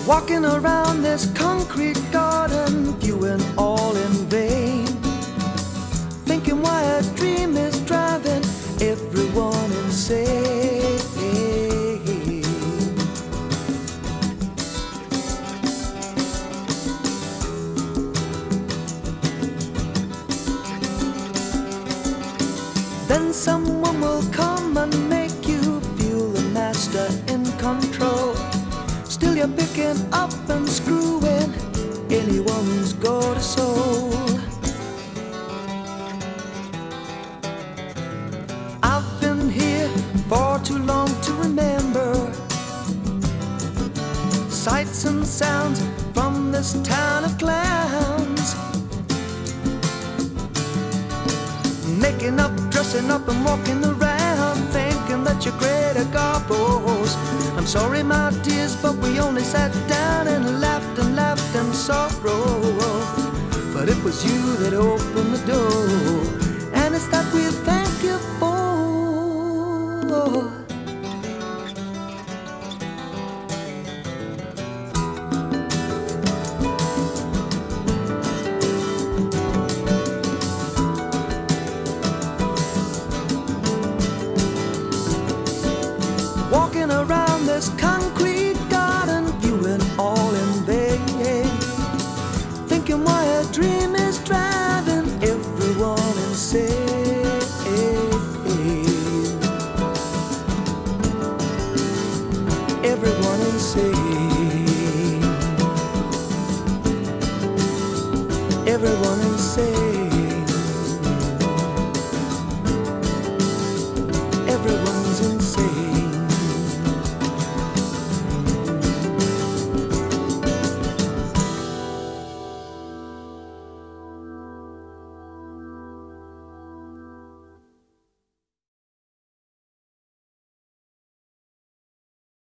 Walking around this concrete garden, viewing all in vain, thinking why a dream is driving everyone insane. Then someone will come and make you feel the master in control. Still you're picking up and screwing anyone's got a soul. I've been here for too long to remember sights and sounds from this town of clowns. Making up, dressing up and walking around, thinking that you're greater gobbles. I'm sorry my dears, but we only sat down and laughed in sorrow. But it was you that opened the door, and it's that we thank you for. Walking around this concrete garden, viewing all in vain, thinking why a dream is driving everyone insane. Everyone insane. Everyone insane.